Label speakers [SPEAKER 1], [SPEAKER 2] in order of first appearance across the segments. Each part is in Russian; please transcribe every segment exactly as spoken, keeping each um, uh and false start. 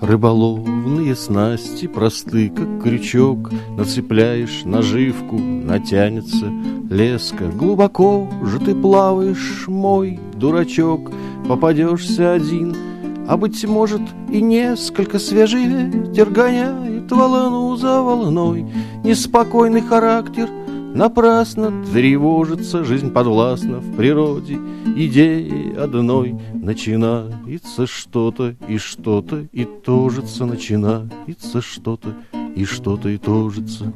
[SPEAKER 1] Рыболовные снасти просты, как крючок. Нацепляешь наживку, натянется леска. Глубоко же ты плаваешь, мой дурачок. Попадешься один, а, быть может, и несколько. Свежий ветер гоняет волну за волной. Неспокойный характер напрасно тревожится. Жизнь подвластна в природе идеи одной. Начинается что-то и что-то и тожится. Начинается что-то и что-то и тожится.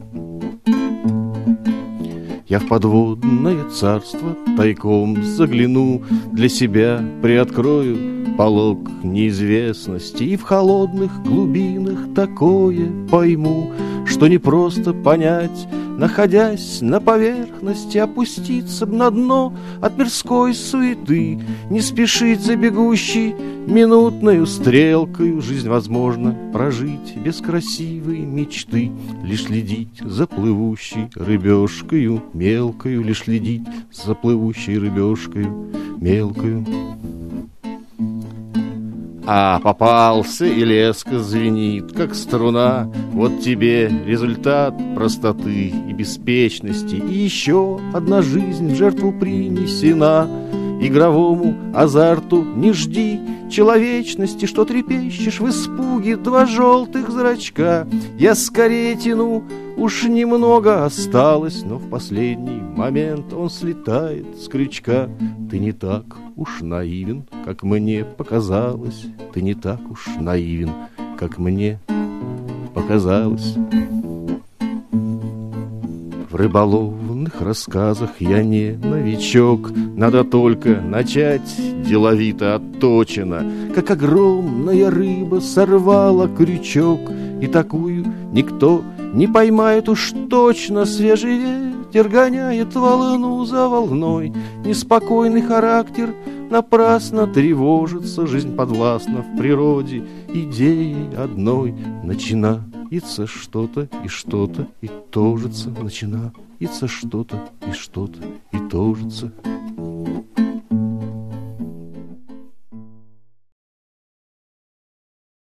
[SPEAKER 1] Я в подводное царство тайком загляну, для себя приоткрою полог неизвестности, и в холодных глубинах такое пойму, что не просто понять, находясь на поверхности, опуститься б на дно от мирской суеты, не спешить за бегущей минутною стрелкою. Жизнь возможно прожить без красивой мечты, лишь следить за плывущей рыбешкою мелкою, лишь следить за плывущей рыбешкою мелкою. А попался, и леска звенит, как струна. Вот тебе результат простоты и беспечности. И еще одна жизнь в жертву принесена. Игровому азарту не жди человечности, что трепещешь в испуге два желтых зрачка. Я скорее тяну, уж немного осталось, но в последний момент он слетает с крючка. Ты не так уж наивен, как мне показалось. Ты не так уж наивен, как мне показалось. В рыболовных рассказах я не новичок. Надо только начать деловито, отточено, как огромная рыба сорвала крючок, и такую никто не поймает уж точно. Свежий ветер гоняет волну за волной. Неспокойный характер напрасно тревожится. Жизнь подвластна в природе идеей одной. Начинается что-то и что-то и тожится. Начинается что-то и что-то и тожится.